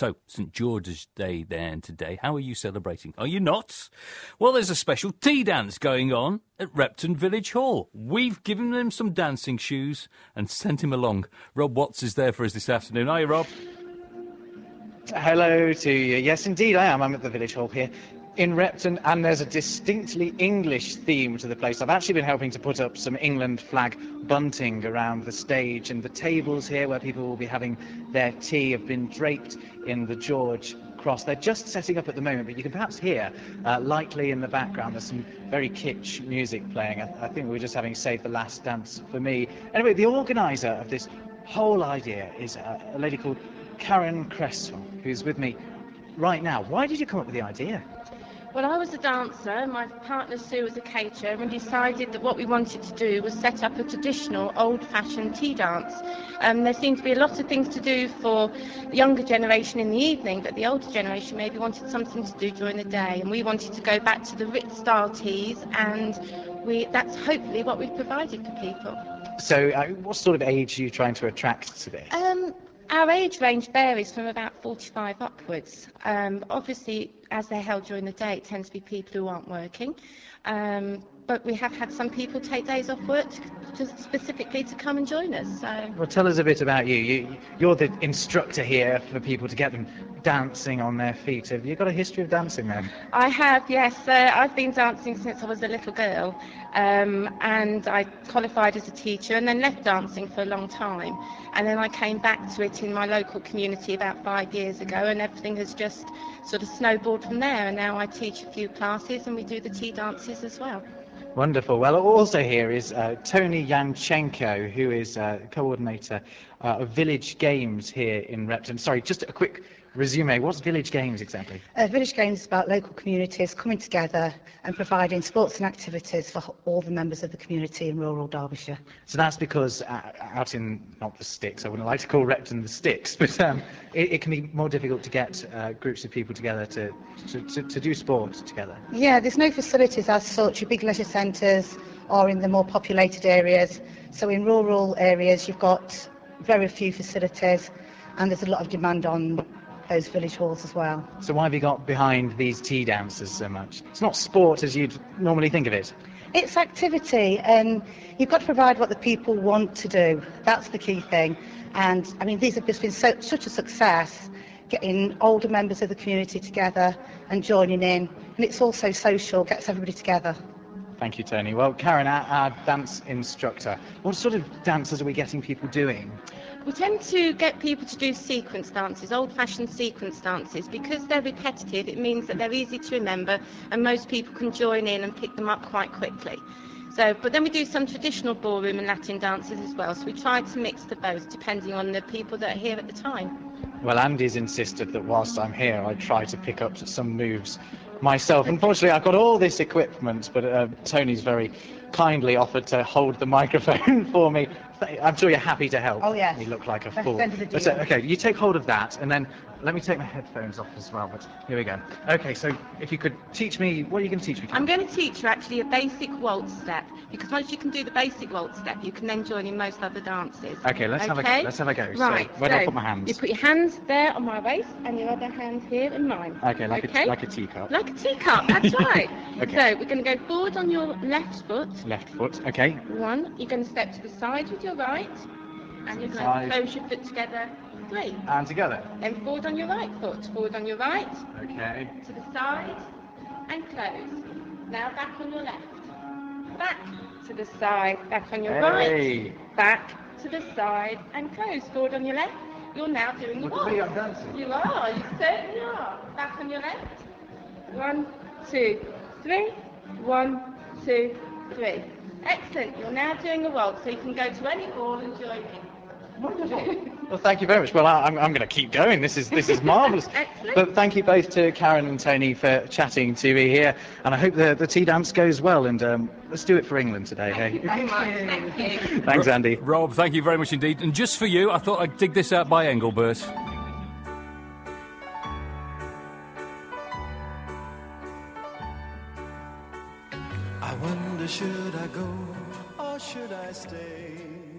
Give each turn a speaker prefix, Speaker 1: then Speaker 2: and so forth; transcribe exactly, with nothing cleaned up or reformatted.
Speaker 1: So, St George's Day then today. How are you celebrating? Are you not? Well, there's a special tea dance going on at Repton Village Hall. We've given him some dancing shoes and sent him along. Rob Watts is there for us this afternoon. Are you, Rob?
Speaker 2: Hello to you. Yes, indeed, I am. I'm at the Village Hall here in Repton, and there's a distinctly English theme to the place. I've actually been helping to put up some England flag bunting around the stage, and the tables here where people will be having their tea have been draped in the George Cross. They're just setting up at the moment, but you can perhaps hear uh, lightly in the background there's some very kitsch music playing. I, I think we were just having Save the Last Dance for Me. Anyway, the organiser of this whole idea is uh, a lady called Karen Cresswell, who's with me right now. Why did you come up with the idea?
Speaker 3: Well, I was a dancer, my partner Sue was a caterer, and we decided that what we wanted to do was set up a traditional old-fashioned tea dance. Um, there seemed to be a lot of things to do for the younger generation in the evening, but the older generation maybe wanted something to do during the day, and we wanted to go back to the Ritz-style teas, and we, that's hopefully what we've provided for people.
Speaker 2: So uh, what sort of age are you trying to attract to this?
Speaker 3: Um, Our age range varies from about forty-five upwards. Um, obviously, as they're held during the day, it tends to be people who aren't working. Um, but we have had some people take days off work to, to specifically to come and join us. So.
Speaker 2: Well, tell us a bit about you. you. You're the instructor here for people to get them dancing on their feet. Have you got a history of dancing then?
Speaker 3: I have, yes. Uh, I've been dancing since I was a little girl. Um, and I qualified as a teacher and then left dancing for a long time. And then I came back to it in my local community about five years ago, and everything has just sort of snowballed from there. And now I teach a few classes and we do the tea dances as well.
Speaker 2: Wonderful. Well, also here is uh, Tony Yanchenko, who is uh, coordinator uh, of Village Games here in Repton. Sorry, just a quick resume. What's Village Games exactly?
Speaker 4: Uh, Village Games is about local communities coming together and providing sports and activities for all the members of the community in rural Derbyshire.
Speaker 2: So that's because uh, out in, not the sticks, I wouldn't like to call Repton the sticks, but um, it, it can be more difficult to get uh, groups of people together to, to, to, to do sport together.
Speaker 4: Yeah, there's no facilities as such, your big leisure centres or in the more populated areas. So in rural areas you've got very few facilities and there's a lot of demand on those village halls as well.
Speaker 2: So why have you got behind these tea dances so much? It's not sport as you'd normally think of it.
Speaker 4: It's activity, and you've got to provide what the people want to do. That's the key thing. And I mean, these have just been so, such a success, getting older members of the community together and joining in. And it's also social, gets everybody together.
Speaker 2: Thank you, Tony. Well, Karen, our, our dance instructor, what sort of dances are we getting people doing?
Speaker 3: We tend to get people to do sequence dances, old-fashioned sequence dances. Because they're repetitive, it means that they're easy to remember and most people can join in and pick them up quite quickly. So, but then we do some traditional ballroom and Latin dances as well, so we try to mix the both depending on the people that are here at the time.
Speaker 2: Well, Andy's insisted that whilst I'm here I try to pick up some moves myself. Unfortunately, I've got all this equipment, but uh, Tony's very kindly offered to hold the microphone for me. I'm sure you're happy to help.
Speaker 4: Oh, yes.
Speaker 2: You look like a
Speaker 4: That's
Speaker 2: fool.
Speaker 4: the end of the
Speaker 2: But,
Speaker 4: deal.
Speaker 2: uh, okay, you take hold of that, and then let me take my headphones off as well. But here we go. Okay, so if you could teach me, what are you going to teach me?
Speaker 3: I'm going to teach you actually a basic waltz step, because once you can do the basic waltz step, you can then join in most other dances.
Speaker 2: Okay, let's have a
Speaker 3: Okay?
Speaker 2: let's have a go.
Speaker 3: Right.
Speaker 2: So, where do I
Speaker 3: so
Speaker 2: put my hands?
Speaker 3: You put your hands there on my waist, and your other hand here in mine.
Speaker 2: Okay, like
Speaker 3: okay?
Speaker 2: a like a teacup.
Speaker 3: Like a teacup, that's right.
Speaker 2: Okay.
Speaker 3: So we're going to go forward on your left foot.
Speaker 2: Left foot. Okay.
Speaker 3: One. You're going to step to the side with your right, and you're going
Speaker 2: Side.
Speaker 3: to close your foot together. Three.
Speaker 2: And together.
Speaker 3: Then forward on your right foot. Forward on your right,
Speaker 2: Okay.
Speaker 3: to the side, and close. Now back on your left. Back to the side, back on your
Speaker 2: Hey.
Speaker 3: right. Back to the side, and close. Forward on your left. You're now doing the
Speaker 2: Look
Speaker 3: waltz.
Speaker 2: at me, I'm dancing.
Speaker 3: You are, you certainly are. Back on your left. One, two, three. One, two, three. Excellent. You're now doing a waltz, so you can go to any ball and join in.
Speaker 2: Wonderful. Well, thank you very much. Well, I, I'm, I'm going to keep going. This is this is marvellous.
Speaker 3: Excellent.
Speaker 2: But thank you both to Karen and Tony for chatting to me here, and I hope the, the tea dance goes well. And um, let's do it for England today, hey?
Speaker 3: Very much. Thank you.
Speaker 2: Thanks, Andy.
Speaker 1: Rob, thank you very much indeed. And just for you, I thought I'd dig this out by Engelbert.
Speaker 5: I wonder, should I go or should I stay?